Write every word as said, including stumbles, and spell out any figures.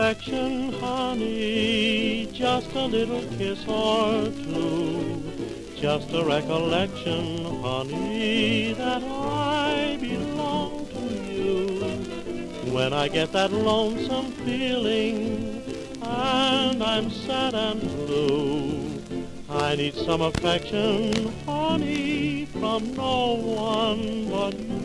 affection, honey, just a little kiss or two, just a recollection, honey, that I belong to you. When I get that lonesome feeling and I'm sad and blue, I need some affection, honey, from no one but you.